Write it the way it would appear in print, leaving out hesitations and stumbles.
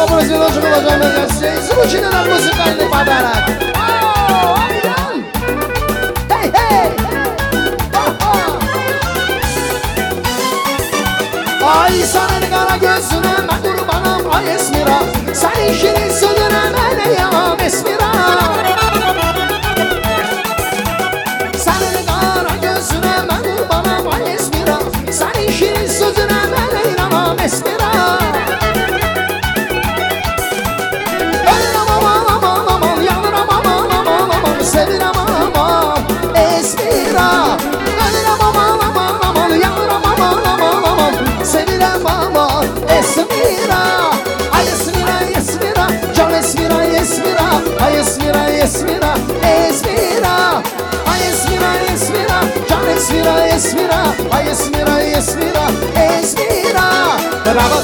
Dobrodziej do czego możemy jeszcze zwrócimy na muzykalny padarek. O, Ajdan! Hej, hej! Ay sana kara gözüne ben kurbanım ay Esmira. Senin şirin sözüne ben eyam Esmira. Senin kara gözüne ben kurbanım ay Esmira. Senin şirin sözüne ben eyam Esmira. Ölürüm aman aman aman, yanırım aman aman aman, sevirem aman Esmira. Ölürüm aman aman aman, yanırım aman aman aman, sevirem aman Esmira. Ay Esmira, Esmira, can Esmira, Esmira. Ay Esmira, Esmira, Esmira. Ay Esmira, Esmira, can Esmira, Esmira. Ay Esmira, Esmira, Esmira. Bravo